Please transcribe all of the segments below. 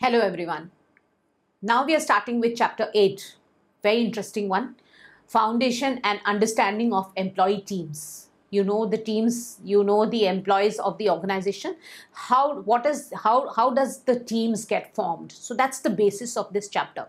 Hello everyone. Now we are starting with chapter 8. Very interesting one. Foundation and understanding of employee teams. You know the teams, you know the employees of the organization. How does the teams get formed? So that's the basis of this chapter.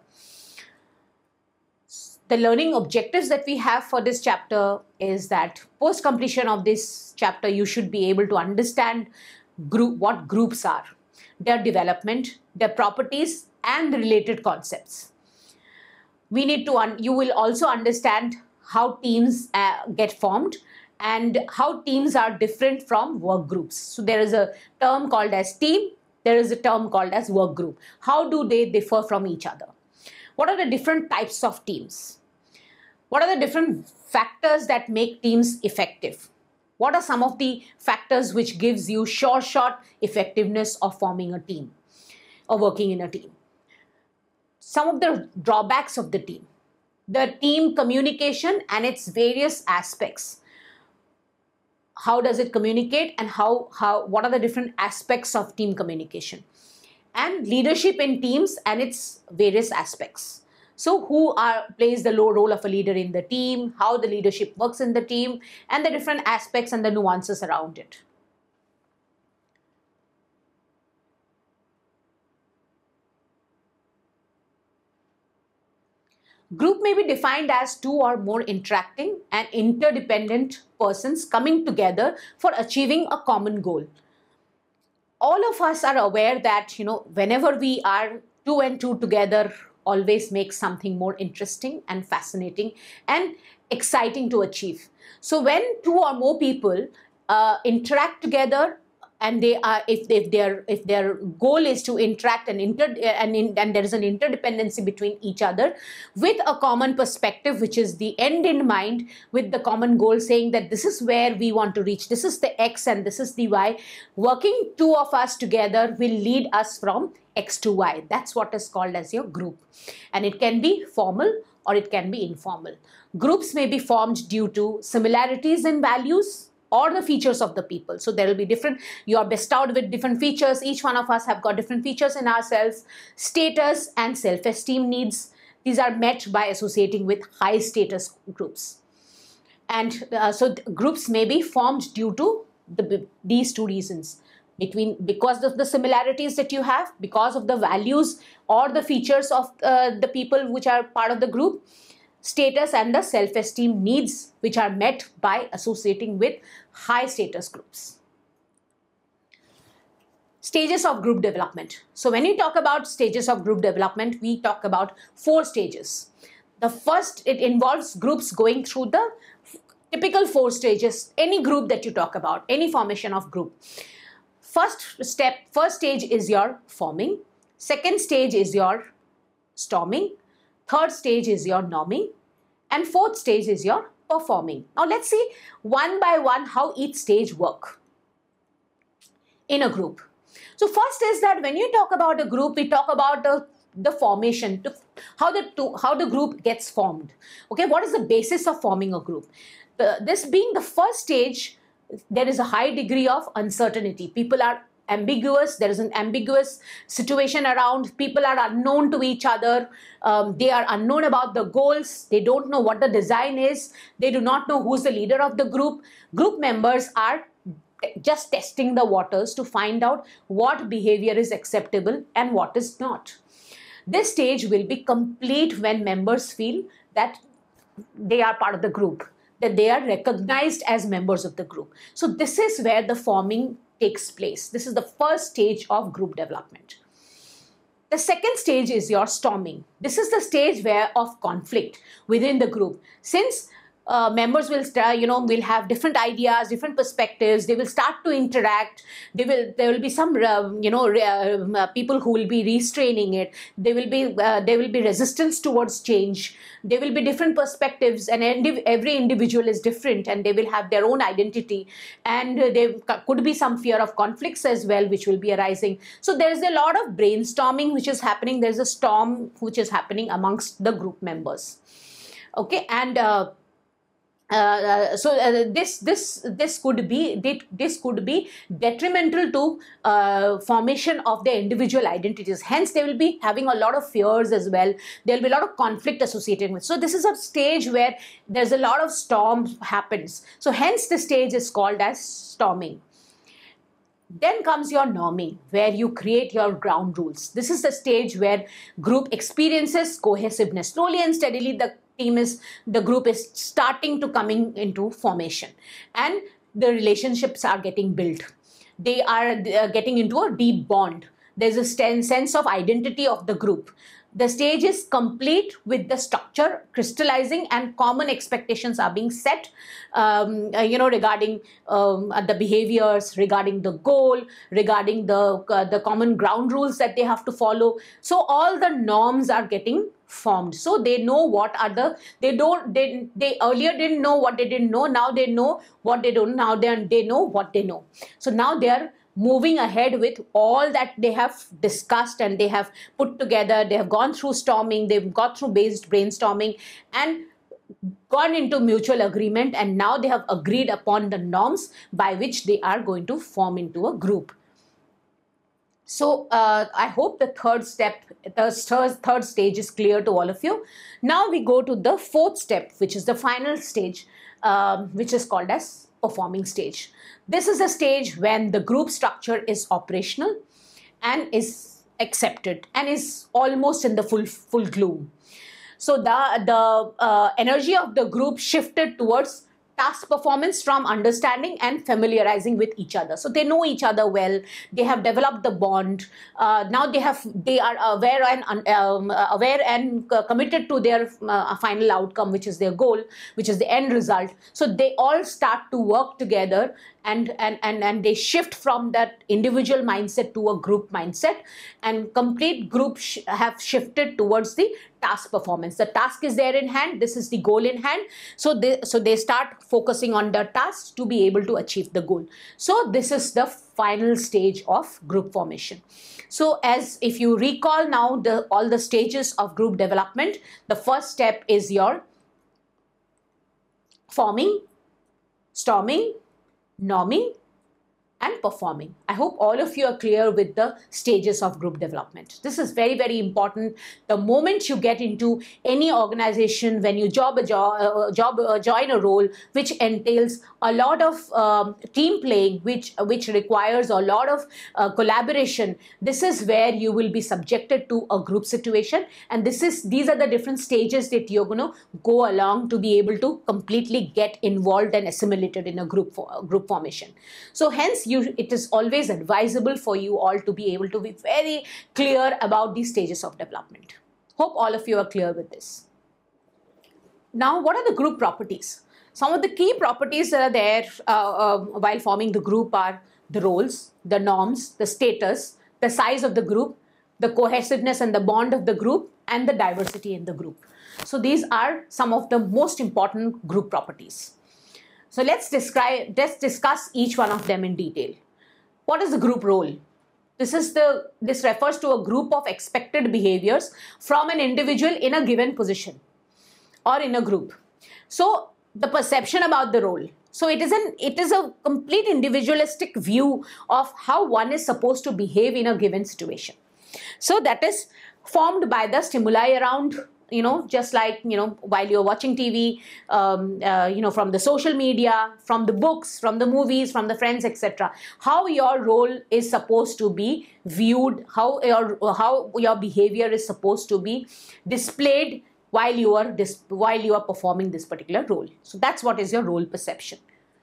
The learning objectives that we have for this chapter is that post completion of this chapter you should be able to understand what groups are, their development, their properties and the related concepts. We need to you will also understand how teams get formed and how teams are different from work groups. So there is a term called as team, there is a term called as work group. How do they differ from each other? What are the different types of teams? What are the different factors that make teams effective? What are some of the factors which gives you sure shot effectiveness of forming a team or working in a team? Some of the drawbacks of the team communication and its various aspects. How does it communicate and what are the different aspects of team communication? And leadership in teams and its various aspects. So who plays the role of a leader in the team, how the leadership works in the team, and the different aspects and the nuances around it. Group may be defined as two or more interacting and interdependent persons coming together for achieving a common goal. All of us are aware that, whenever we are two and two together, always makes something more interesting and fascinating and exciting to achieve. So when two or more people interact together, and they are if their goal is to interact and there is an interdependency between each other with a common perspective, which is the end in mind, with the common goal saying that this is where we want to reach, this is the X and this is the Y, working two of us together will lead us from X to Y. That's what is called as your group, and it can be formal or it can be informal. Groups may be formed due to similarities in values or the features of the people. So there will be different, you are bestowed with different features. Each one of us have got different features in ourselves. Status and self-esteem needs, these are met by associating with high status groups. And so groups may be formed due to these two reasons. Because of the similarities that you have, because of the values or the features of the people which are part of the group, status and the self-esteem needs which are met by associating with high status groups. Stages of group development. So when you talk about stages of group development, we talk about 4 stages. The first, it involves groups going through the typical 4 stages, any group that you talk about, any formation of group. First stage is your forming. Second stage is your storming. Third stage is your norming, and fourth stage is your performing. Now let's see one by one how each stage work in a group. So first is that when you talk about a group, we talk about the formation, how the group gets formed. Okay, what is the basis of forming a group? This being the first stage, there is a high degree of uncertainty. People are ambiguous, there is an ambiguous situation around, people are unknown to each other, they are unknown about the goals, they don't know what the design is, they do not know who's the leader of the group. Group members are just testing the waters to find out what behavior is acceptable and what is not. This stage will be complete when members feel that they are part of the group, that they are recognized as members of the group. So this is where the forming takes place. This is the first stage of group development. The second stage is your storming. This is the stage of conflict within the group. Since members will have different ideas, different perspectives, they will start to interact, there will be some people who will be restraining it, there will be resistance towards change, there will be different perspectives, and every individual is different and they will have their own identity, and there could be some fear of conflicts as well which will be arising. So there is a lot of brainstorming which is happening, there is a storm which is happening amongst the group members. Okay, and This could be detrimental to formation of their individual identities. Hence they will be having a lot of fears as well. There will be a lot of conflict associated with. So this is a stage where there's a lot of storm happens. So hence the stage is called as storming. Then comes your norming, where you create your ground rules. This is the stage where group experiences cohesiveness. Slowly and steadily, the group is starting to coming into formation, and the relationships are getting built. They are getting into a deep bond. There's a sense of identity of the group. The stage is complete with the structure crystallizing, and common expectations are being set, regarding the behaviors, regarding the goal, regarding the common ground rules that they have to follow. So all the norms are getting formed. So they know what are they earlier didn't know what they didn't know. Now they know what they don't. Now they know what they know. So now they are moving ahead with all that they have discussed and they have put together. They have gone through storming, they've got through based brainstorming and gone into mutual agreement, and now they have agreed upon the norms by which they are going to form into a group. So I hope the third stage is clear to all of you. Now we go to the fourth step, which is the final stage, which is called as performing stage. This is a stage when the group structure is operational and is accepted and is almost in the full gloom. So the energy of the group shifted towards task performance from understanding and familiarizing with each other. So they know each other well. They have developed the bond. Now they are aware and committed to their final outcome, which is their goal, which is the end result. So they all start to work together, and they shift from that individual mindset to a group mindset, and complete group have shifted towards the task performance. The task is there in hand. This is the goal in hand. So they start focusing on the task to be able to achieve the goal. So this is the final stage of group formation. So as if you recall now all the stages of group development, the first step is your forming, storming, norming, and performing. I hope all of you are clear with the stages of group development. This is very, very important. The moment you get into any organization, when you join a role which entails a lot of team playing, which requires a lot of collaboration, this is where you will be subjected to a group situation, and these are the different stages that you're going to go along to be able to completely get involved and assimilated in a group formation. So hence it is always advisable for you all to be able to be very clear about these stages of development. Hope all of you are clear with this. Now, what are the group properties? Some of the key properties that are there while forming the group are the roles, the norms, the status, the size of the group, the cohesiveness and the bond of the group, and the diversity in the group. So these are some of the most important group properties. So let's discuss each one of them in detail. What is the group role? This refers to a group of expected behaviors from an individual in a given position or in a group. So the perception about the role. So it is a complete individualistic view of how one is supposed to behave in a given situation. So that is formed by the stimuli around, just like, while you're watching TV, from the social media, from the books, from the movies, from the friends, etc. How your role is supposed to be viewed, how your behavior is supposed to be displayed while you are performing this particular role. So that's what is your role perception.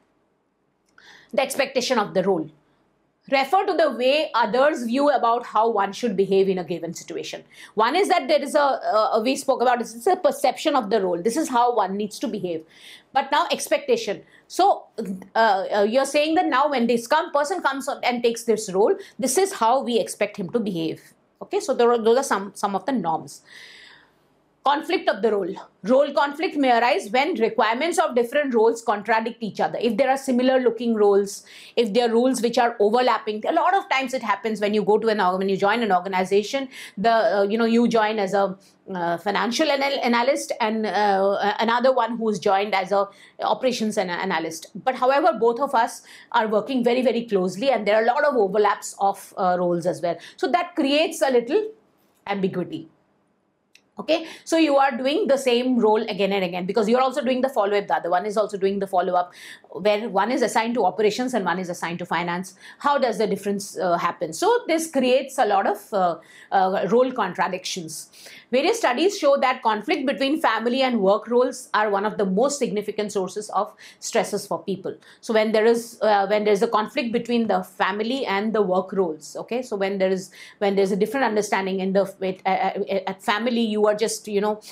The expectation of the role. Refer to the way others view about how one should behave in a given situation. One is that there is we spoke about this, it's a perception of the role. This is how one needs to behave. But now expectation. So you're saying that now when this person comes and takes this role, this is how we expect him to behave. Okay, so those are some of the norms. Conflict of the role. Role conflict may arise when requirements of different roles contradict each other. If there are similar looking roles, if there are roles which are overlapping, a lot of times it happens when you go to when you join an organization, you join as a financial analyst and another one who's joined as a operations analyst. But however, both of us are working very, very closely, and there are a lot of overlaps of roles as well. So that creates a little ambiguity. Okay, so you are doing the same role again and again because you're also doing the follow-up. The other one is also doing the follow-up, where one is assigned to operations and one is assigned to finance. How does the difference happen? So this creates a lot of role contradictions. Various studies show that conflict between family and work roles are one of the most significant sources of stresses for people. So when there is a conflict between the family and the work roles, okay, so when there's a different understanding in the at family, you are just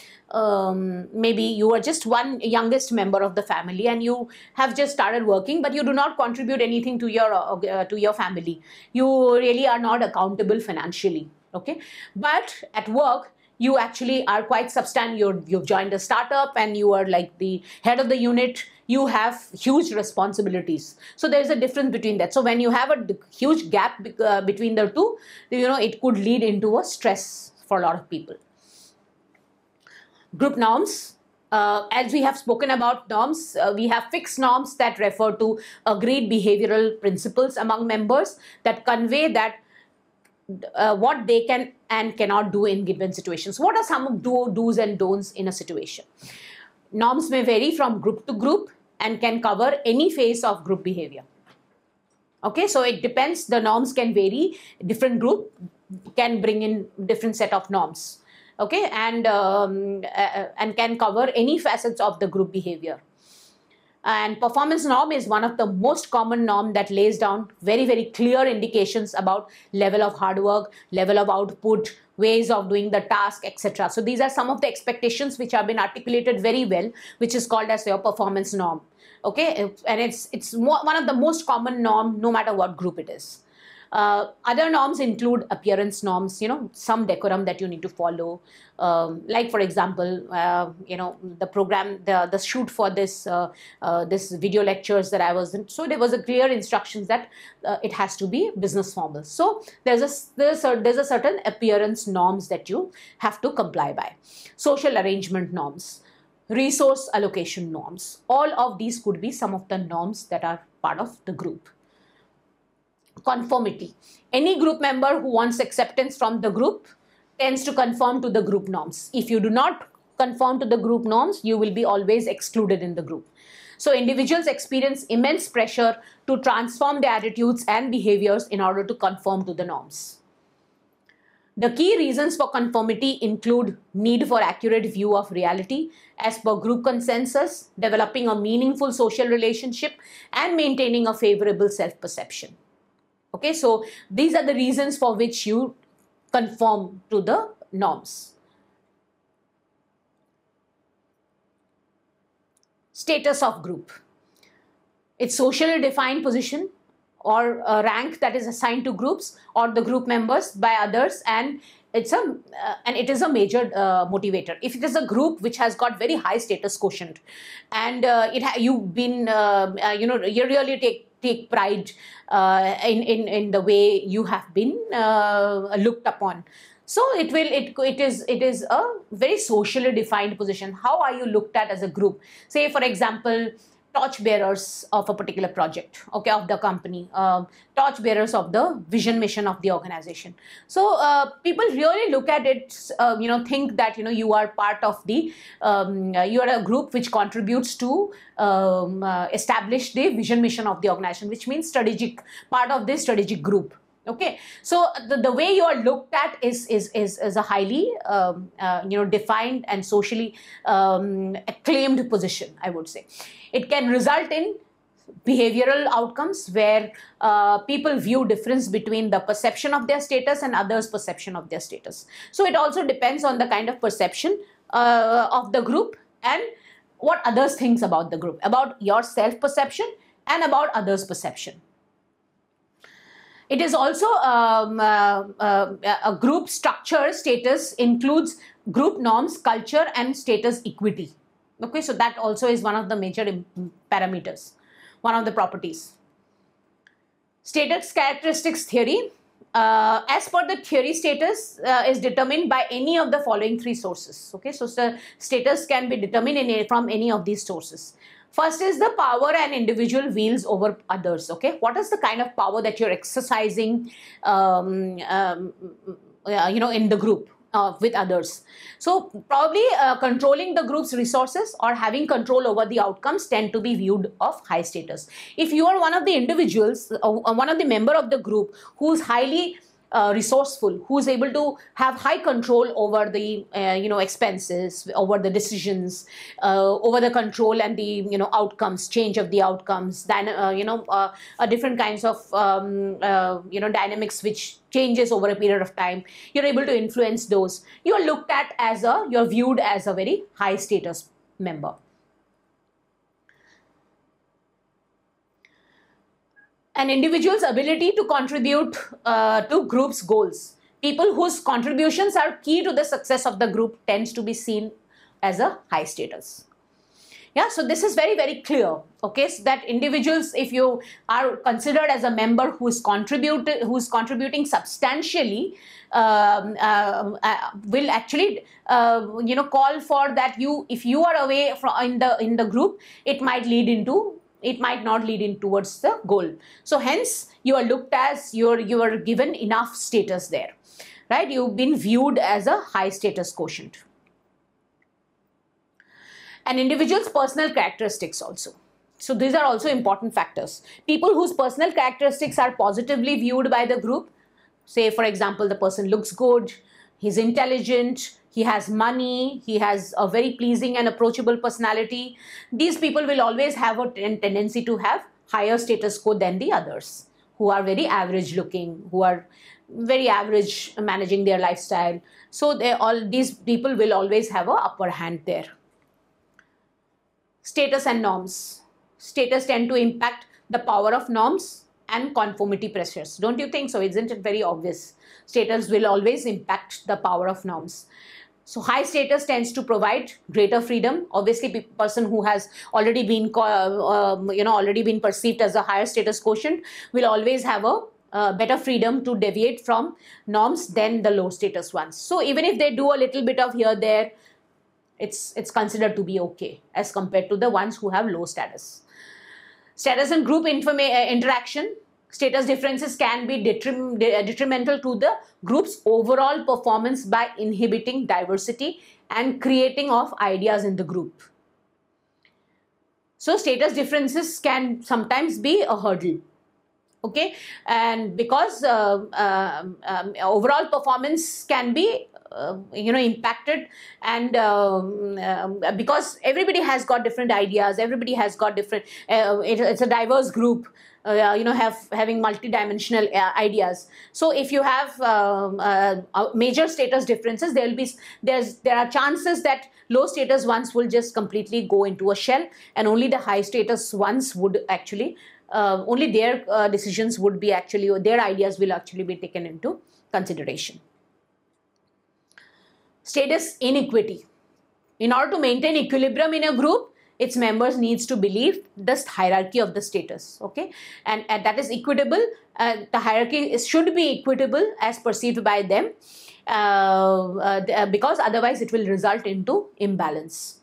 maybe you are just one youngest member of the family and you have just started working, but you do not contribute anything to your family. You really are not accountable financially. Okay, but at work you actually are quite substantial. You've joined a startup and you are like the head of the unit. You have huge responsibilities. So there's a difference between that. So when you have a huge gap between the two, it could lead into a stress for a lot of people. Group norms. As we have spoken about norms, we have fixed norms that refer to agreed behavioral principles among members that convey that what they can and cannot do in given situations. What are some do's and don'ts in a situation? Norms may vary from group to group and can cover any phase of group behavior. Okay, so it depends. The norms can vary. Different group can bring in different set of norms. Okay, and can cover any facets of the group behavior. And performance norm is one of the most common norm that lays down very, very clear indications about level of hard work, level of output, ways of doing the task, etc. So these are some of the expectations which have been articulated very well, which is called as your performance norm. Okay, and it's one of the most common norm, no matter what group it is. Other norms include appearance norms, some decorum that you need to follow. Like for example, the program, the shoot for this video lectures that I was in. So there was a clear instructions that it has to be business formal. So there's a certain appearance norms that you have to comply by. Social arrangement norms, resource allocation norms. All of these could be some of the norms that are part of the group. Conformity. Any group member who wants acceptance from the group tends to conform to the group norms. If you do not conform to the group norms, you will be always excluded in the group. So individuals experience immense pressure to transform their attitudes and behaviors in order to conform to the norms. The key reasons for conformity include need for accurate view of reality as per group consensus, developing a meaningful social relationship, and maintaining a favorable self-perception. Okay, so these are the reasons for which you conform to the norms. Status of group. It's socially defined position or a rank that is assigned to groups or the group members by others, and it is a major motivator. If it is a group which has got very high status quotient and you've been you really take pride in the way you have been looked upon. So it is a very socially defined position. How are you looked at as a group? Say for example, torchbearers of a particular project, okay, of the company, torchbearers of the vision mission of the organization. So people really look at it, think that you are part of the, you are a group which contributes to establish the vision mission of the organization, which means strategic part of this strategic group. Okay, so the way you are looked at is a highly defined and socially acclaimed position, I would say. It can result in behavioral outcomes where people view difference between the perception of their status and others' perception of their status. So it also depends on the kind of perception of the group and what others think about the group, about your self-perception and about others' perception. It is also a group structure. Status includes group norms, culture, and status equity. Okay, so that also is one of the major parameters, one of the properties. Status characteristics theory. As per the theory, status is determined by any of the following three sources. Okay, so status can be determined from any of these sources. First is the power an individual wields over others. Okay, what is the kind of power that you're exercising, in the group with others? So probably controlling the group's resources or having control over the outcomes tend to be viewed of high status. If you are one of the individuals, one of the member of the group who's highly resourceful, who's able to have high control over the expenses, over the decisions, over the control and the outcomes, change of the outcomes, then different kinds of dynamics which changes over a period of time, you're able to influence those. You're looked at as you're viewed as a very high status member. An individual's ability to contribute to group's goals. People whose contributions are key to the success of the group tends to be seen as a high status. Yeah, so this is very, very clear. Okay, so that individuals, if you are considered as a member who's contributing substantially, will actually call for that. If you are away from in the group, it might not lead in towards the goal. So hence you are looked as, you are given enough status there, right? You've been viewed as a high status quotient. An individual's personal characteristics also. So these are also important factors. People whose personal characteristics are positively viewed by the group, say for example, the person looks good, he's intelligent, he has money, he has a very pleasing and approachable personality. These people will always have a tendency to have higher status quo than the others, who are very average looking, who are very average managing their lifestyle. So these people will always have an upper hand there. Status and norms. Status tend to impact the power of norms and conformity pressures. Don't you think so? Isn't it very obvious? Status will always impact the power of norms. So high status tends to provide greater freedom. Obviously, person who has already been perceived as a higher status quotient will always have a better freedom to deviate from norms than the low status ones. So even if they do a little bit of here there, it's considered to be okay as compared to the ones who have low status. Status and group interaction. Status differences can be detrimental to the group's overall performance by inhibiting diversity and creating of ideas in the group. So status differences can sometimes be a hurdle. Okay, and because overall performance can be impacted, and because everybody has got different ideas, everybody has got different, it's a diverse group, having multidimensional ideas. So if you have major status differences, there are chances that low status ones will just completely go into a shell, and only the high status ones would actually only their decisions would be actually, or their ideas will actually be taken into consideration. Status inequity. In order to maintain equilibrium in a group, its members needs to believe this hierarchy of the status. Okay, and that is equitable. The hierarchy should be equitable as perceived by them, because otherwise it will result into imbalance.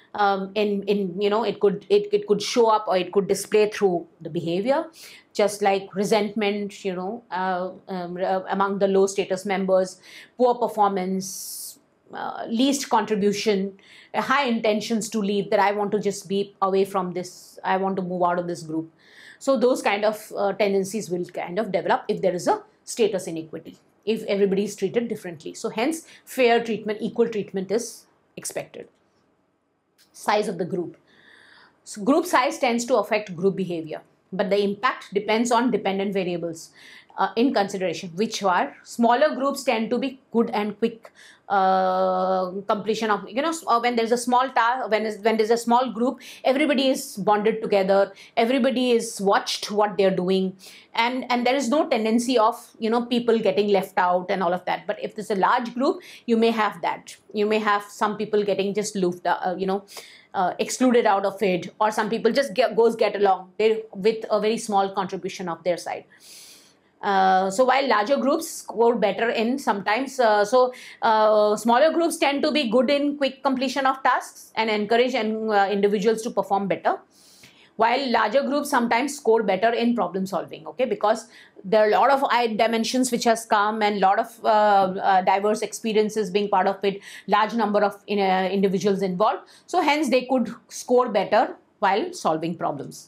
It could show up, or it could display through the behavior, just like resentment, among the low status members, poor performance, least contribution, high intentions to leave, that I want to just be away from this, I want to move out of this group. So those kind of tendencies will kind of develop if there is a status inequity, if everybody is treated differently. So hence fair treatment, equal treatment is expected. Size of the group. So group size tends to affect group behavior, but the impact depends on dependent variables. in consideration, which are smaller groups tend to be good and quick completion of, when there's a small task, when there's a small group, everybody is bonded together, everybody is watched what they're doing, and there is no tendency of people getting left out and all of that. But if there's a large group, you may have that. You may have some people getting just looped, excluded out of it, or some people just get along with a very small contribution of their side. So while larger groups score better in sometimes, smaller groups tend to be good in quick completion of tasks and encourage individuals to perform better, while larger groups sometimes score better in problem solving, okay, because there are a lot of dimensions which has come, and a lot of diverse experiences being part of it, large number of individuals involved, so hence they could score better while solving problems.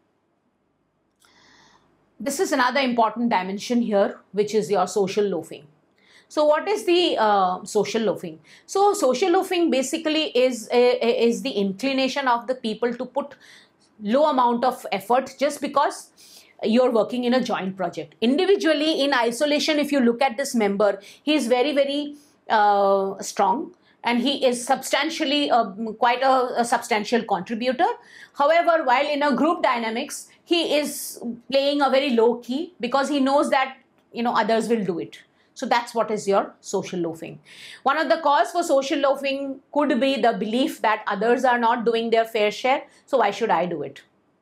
This is another important dimension here, which is your social loafing. So what is the social loafing? So social loafing basically is the inclination of the people to put low amount of effort just because you're working in a joint project. Individually, in isolation, if you look at this member, he is very, very strong, and he is substantially quite a substantial contributor. However, while in a group dynamics, he is playing a very low key because he knows that others will do it. So that's what is your social loafing. One of the cause for social loafing could be the belief that others are not doing their fair share, so why should I do it?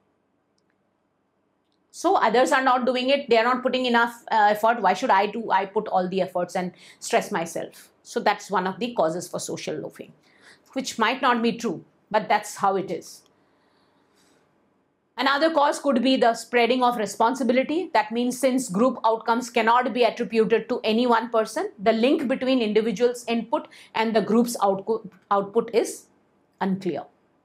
So others are not doing it, they are not putting enough effort, why should I put all the efforts and stress myself? So that's one of the causes for social loafing, which might not be true, but that's how it is. Another cause could be the spreading of responsibility. That means since group outcomes cannot be attributed to any one person, the link between individuals' input and the group's output is unclear.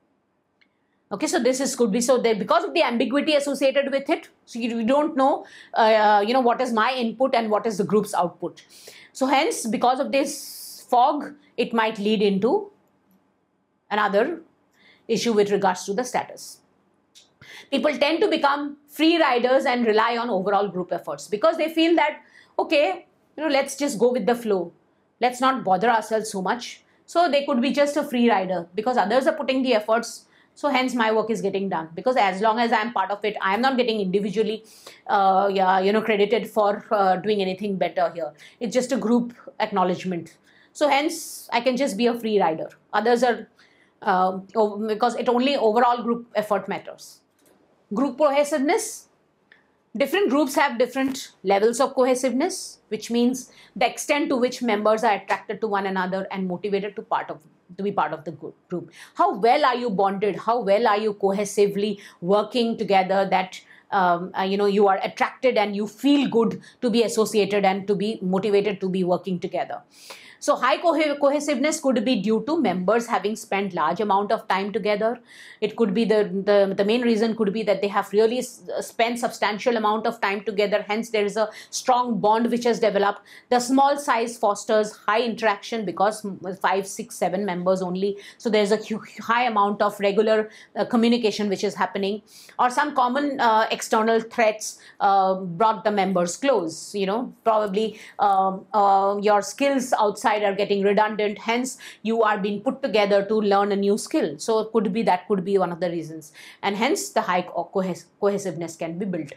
Okay, so could be because of the ambiguity associated with it. So you don't know, what is my input and what is the group's output. So hence, because of this fog, it might lead into another issue with regards to the status. People tend to become free riders and rely on overall group efforts because they feel that, okay, let's just go with the flow. Let's not bother ourselves so much. So they could be just a free rider because others are putting the efforts. So hence my work is getting done, because as long as I am part of it, I am not getting individually credited for doing anything better here. It's just a group acknowledgement. So hence I can just be a free rider. Others are, because it only overall group effort matters. Group cohesiveness. Different groups have different levels of cohesiveness, which means the extent to which members are attracted to one another and motivated to be part of the group. How well are you bonded? How well are you cohesively working together that you are attracted and you feel good to be associated and to be motivated to be working together. So high cohesiveness could be due to members having spent large amount of time together. It could be the main reason could be that they have really spent substantial amount of time together. Hence, there is a strong bond which has developed. The small size fosters high interaction because 5, 6, 7 members only. So there's a high amount of regular communication which is happening. Or some common external threats brought the members close. Probably your skills outside are getting redundant, hence you are being put together to learn a new skill. So that could be one of the reasons, and hence the high cohesiveness can be built.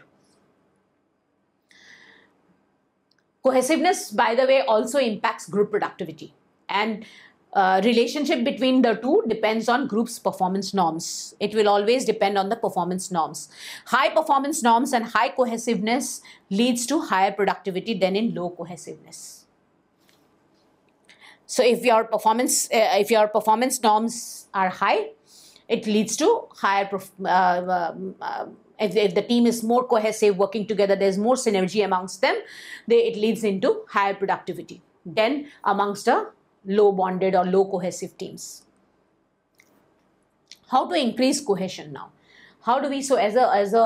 Cohesiveness, by the way, also impacts group productivity, and relationship between the two depends on group's performance norms. It will always depend on the performance norms. High performance norms and high cohesiveness leads to higher productivity than in low cohesiveness. So if your performance norms are high, it leads to higher. If the team is more cohesive, working together, there's more synergy amongst them. It leads into higher productivity than amongst the low bonded or low cohesive teams. How to increase cohesion now? How do we, so as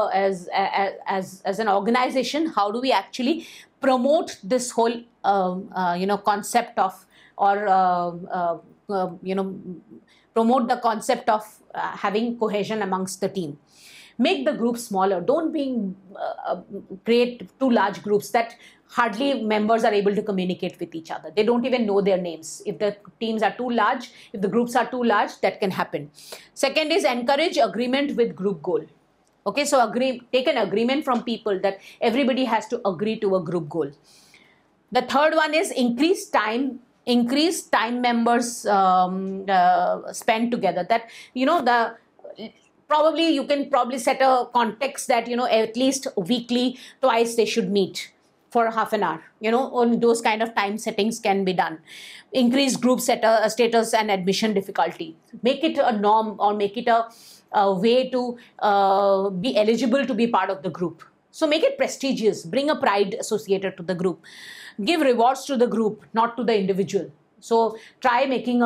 an organization, how do we actually promote this whole concept of, or promote the concept of having cohesion amongst the team? Make the group smaller. Don't create too large groups that hardly members are able to communicate with each other. They don't even know their names. If the teams are too large, if the groups are too large, that can happen. Second is encourage agreement with group goal. Okay, so take an agreement from people that everybody has to agree to a group goal. The third one is increase time members spend together. That, probably you can set a context that, at least weekly, twice they should meet for half an hour. On those kind of time settings can be done. Increase group status and admission difficulty. Make it a norm, or make it a way to be eligible to be part of the group. So make it prestigious. Bring a pride associated to the group. Give rewards to the group, not to the individual. So try making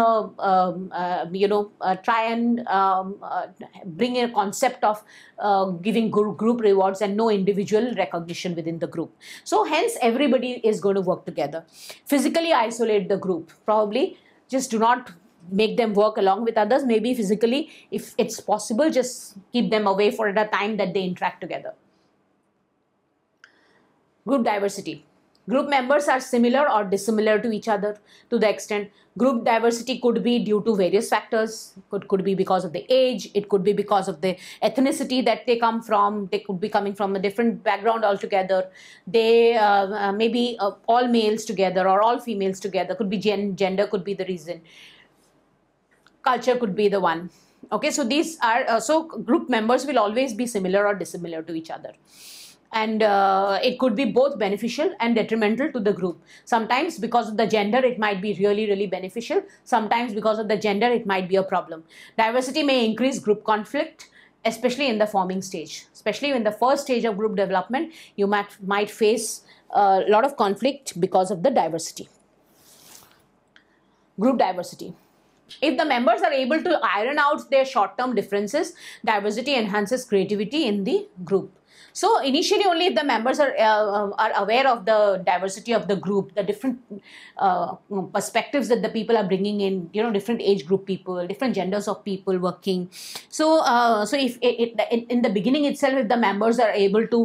bring a concept of giving group rewards and no individual recognition within the group. So hence everybody is going to work together. Physically isolate the group. Probably just do not make them work along with others. Maybe physically, if it's possible, just keep them away for the time that they interact together. Group diversity. Group members are similar or dissimilar to each other to the extent. Group diversity could be due to various factors. Could be because of the age. It could be because of the ethnicity that they come from. They could be coming from a different background altogether. They maybe all males together or all females together. Could be gender could be the reason. Culture could be the one. Okay, so these are so group members will always be similar or dissimilar to each other. And it could be both beneficial and detrimental to the group. Sometimes because of the gender, it might be really, really beneficial. Sometimes because of the gender, it might be a problem. Diversity may increase group conflict, especially in the forming stage. Especially in the first stage of group development, you might face a lot of conflict because of the diversity. Group diversity. If the members are able to iron out their short-term differences, diversity enhances creativity in the group. So initially only if the members are aware of the diversity of the group, the different perspectives that the people are bringing in, different age group people, different genders of people working. So if in the beginning itself, if the members are able to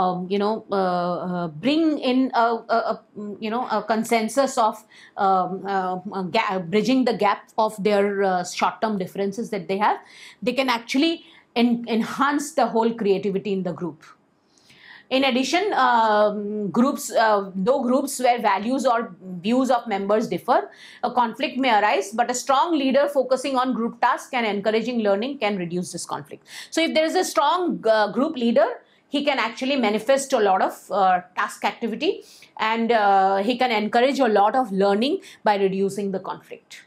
bring in a consensus of bridging the gap of their short-term differences that they have, they can actually enhance the whole creativity in the group. In addition, though groups where values or views of members differ, a conflict may arise, but a strong leader focusing on group tasks and encouraging learning can reduce this conflict. So if there is a strong group leader, he can actually manifest a lot of task activity, and he can encourage a lot of learning by reducing the conflict.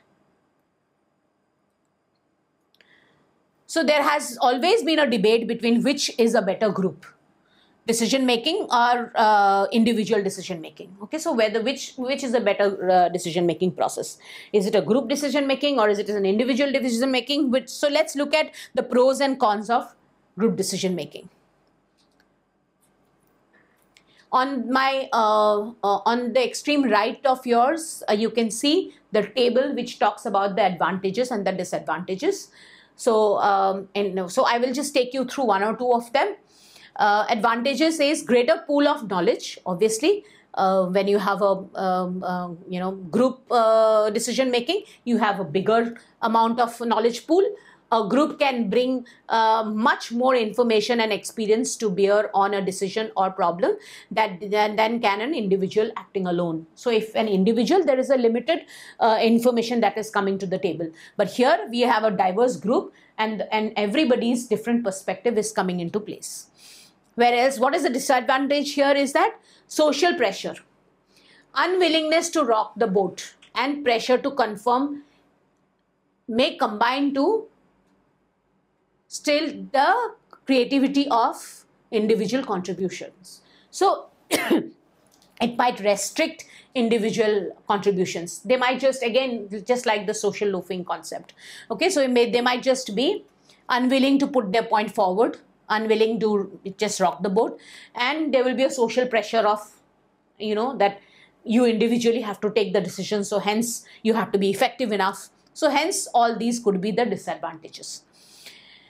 So there has always been a debate between which is a better group, decision making or individual decision making. Okay, so which is a better decision making process? Is it a group decision making or is it an individual decision making? So let's look at the pros and cons of group decision making. On my on the extreme right of yours, you can see the table which talks about the advantages and the disadvantages. So so I will just take you through one or two of them. Advantages is greater pool of knowledge. Obviously, when you have a group decision making, you have a bigger amount of knowledge pool. A group can bring much more information and experience to bear on a decision or problem than can an individual acting alone. So if an individual, there is a limited information that is coming to the table. But here we have a diverse group and everybody's different perspective is coming into place. Whereas what is the disadvantage here is that social pressure, unwillingness to rock the boat and pressure to conform may combine to still the creativity of individual contributions. So it might restrict individual contributions. They might just, again, just like the social loafing concept. Okay, so they might just be unwilling to put their point forward, unwilling to just rock the boat, and there will be a social pressure of, that you individually have to take the decision, so hence you have to be effective enough. So hence all these could be the disadvantages.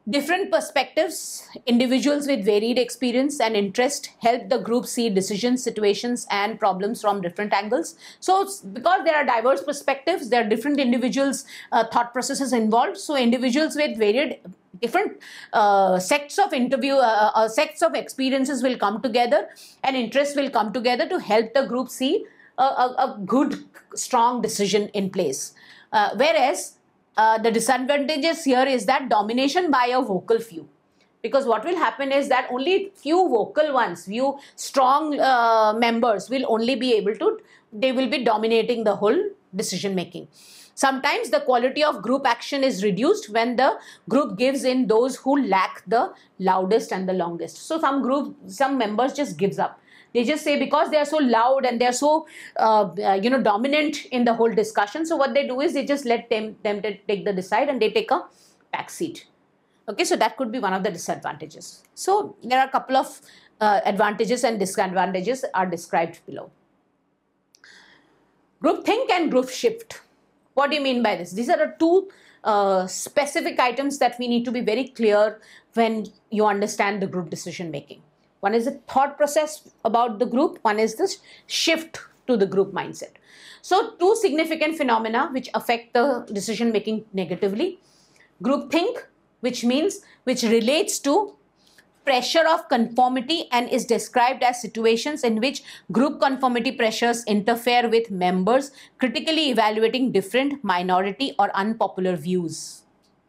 Different perspectives, individuals with varied experience and interest help the group see decisions, situations and problems from different angles. So because there are diverse perspectives, there are different individuals' thought processes involved. So individuals with varied different sects of experiences will come together and interests will come together to help the group see a good, strong decision in place. Whereas the disadvantages here is that domination by a vocal few, because what will happen is that only few vocal ones, few strong members will only be able to, they will be dominating the whole decision making. Sometimes the quality of group action is reduced when the group gives in those who lack the loudest and the longest. So some members just gives up. They just say, because they are so loud and they are so dominant in the whole discussion, so what they do is they just let them take the decide and they take a back seat. Okay, so that could be one of the disadvantages. So there are a couple of advantages and disadvantages are described below. Groupthink and group shift. What do you mean by this? These are the two specific items that we need to be very clear when you understand the group decision making. One is the thought process about the group, one is the shift to the group mindset. So two significant phenomena which affect the decision making negatively. Groupthink, which relates to pressure of conformity and is described as situations in which group conformity pressures interfere with members critically evaluating different, minority or unpopular views.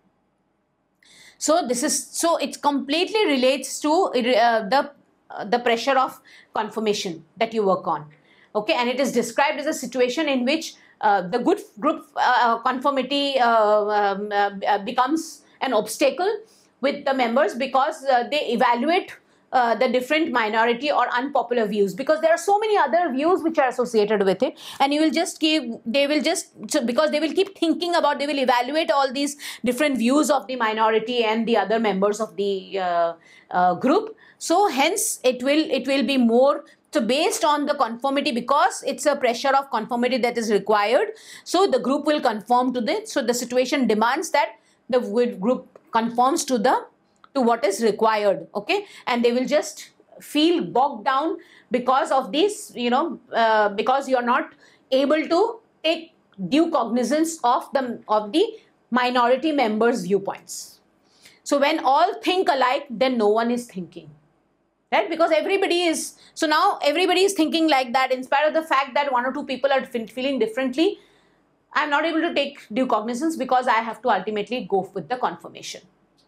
So it completely relates to the pressure of confirmation that you work on. Okay, and it is described as a situation in which the good group conformity becomes an obstacle with the members because they evaluate the different minority or unpopular views, because there are so many other views which are associated with it, and you will just because they will keep thinking about, they will evaluate all these different views of the minority and the other members of the group. So hence it will be more so based on the conformity, because it's a pressure of conformity that is required. So the group will conform to this. So the situation demands that the group conforms to what is required. Okay, and they will just feel bogged down because of this, because you are not able to take due cognizance of the minority members' viewpoints. So when all think alike, then no one is thinking. Right? Because everybody is thinking like that, in spite of the fact that one or two people are feeling differently. I'm not able to take due cognizance because I have to ultimately go with the confirmation.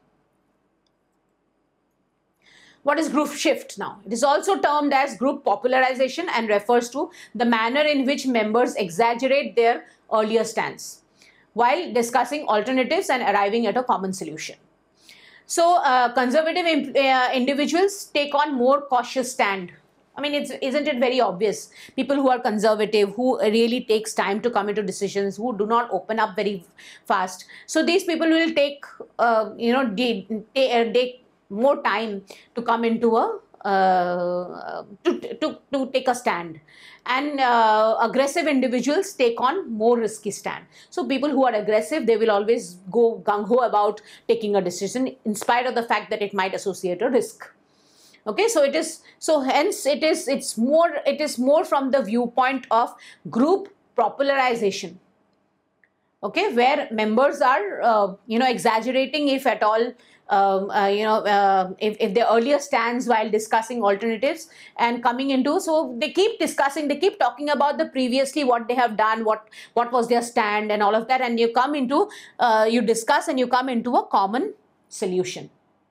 What is group shift now? It is also termed as group popularization and refers to the manner in which members exaggerate their earlier stance while discussing alternatives and arriving at a common solution. So conservative individuals take on more cautious stand. I mean, isn't it very obvious? People who are conservative, who really takes time to come into decisions, who do not open up very fast. So these people will take, take more time to come into to take a stand. And aggressive individuals take on more risky stand. So people who are aggressive, they will always go gung-ho about taking a decision in spite of the fact that it might associate a risk. Okay, so it is more from the viewpoint of group popularization. Okay, where members are exaggerating, if at all, if the earlier stands while discussing alternatives and coming into, so they keep discussing, they keep talking about the previously what they have done, what was their stand and all of that, and you come into you discuss and you come into a common solution.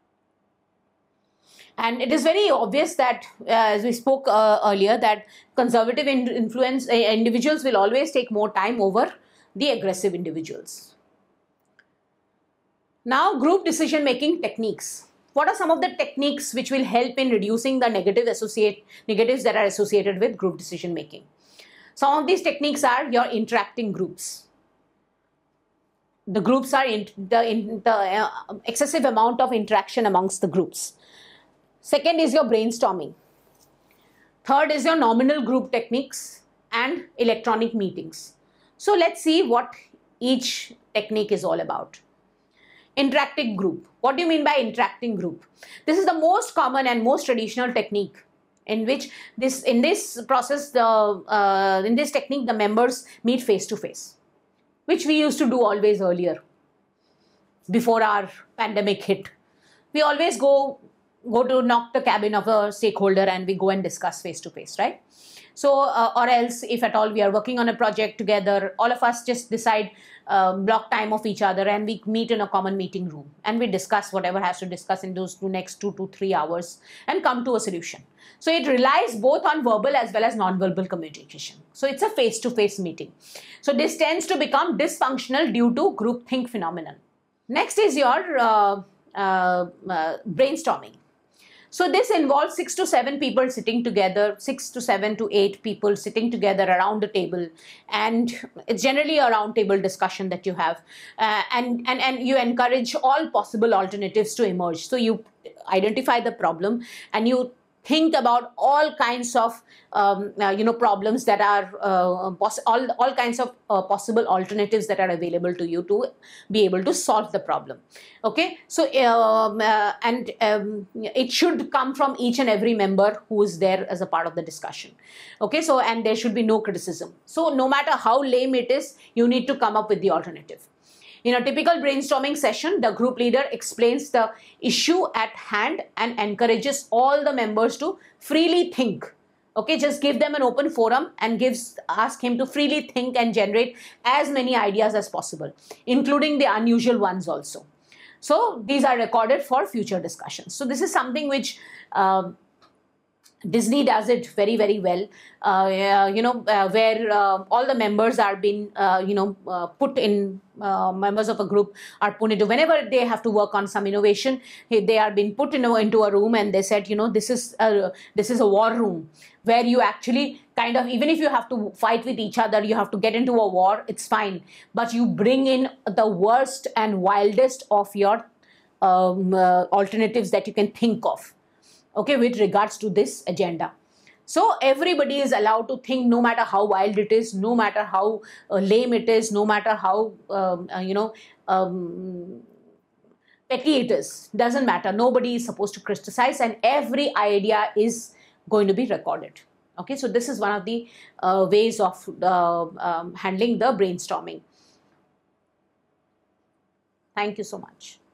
And it is very obvious that, as we spoke earlier, that conservative individuals will always take more time over the aggressive individuals. Now, group decision-making techniques. What are some of the techniques which will help in reducing the negatives that are associated with group decision-making? Some of these techniques are your interacting groups. The groups are the excessive amount of interaction amongst the groups. Second is your brainstorming. Third is your nominal group techniques and electronic meetings. So let's see what each technique is all about. Interacting group. What do you mean by interacting group? This is the most common and most traditional technique in which in this technique the members meet face to face, which we used to do always earlier before our pandemic hit. We always go to knock the cabin of a stakeholder and we go and discuss face to face, right? So, or else if at all we are working on a project together, all of us just decide block time of each other and we meet in a common meeting room and we discuss whatever has to discuss in those next 2 to 3 hours and come to a solution. So it relies both on verbal as well as non-verbal communication. So it's a face-to-face meeting. So this tends to become dysfunctional due to groupthink phenomenon. Next is your brainstorming. So this involves 6 to 7 people sitting together, 6 to 7 to 8 people sitting together around a table, and it's generally a round table discussion that you have, and you encourage all possible alternatives to emerge. So you identify the problem and you think about all kinds of problems that are all kinds of possible alternatives that are available to you to be able to solve the problem. Okay, so it should come from each and every member who is there as a part of the discussion. Okay, so and there should be no criticism. So no matter how lame it is, you need to come up with the alternative. In a typical brainstorming session, the group leader explains the issue at hand and encourages all the members to freely think. Okay, just give them an open forum and ask him to freely think and generate as many ideas as possible, including the unusual ones also. So these are recorded for future discussions. So this is something which Disney does it very, very well, where all the members are being, put in, members of a group are put into, whenever they have to work on some innovation, they are being put into a room and they said, this is a war room where you actually kind of, even if you have to fight with each other, you have to get into a war, it's fine. But you bring in the worst and wildest of your alternatives that you can think of. Okay, with regards to this agenda. So everybody is allowed to think, no matter how wild it is, no matter how lame it is, no matter how, petty it is, doesn't matter. Nobody is supposed to criticize and every idea is going to be recorded. Okay, so this is one of the ways of handling the brainstorming. Thank you so much.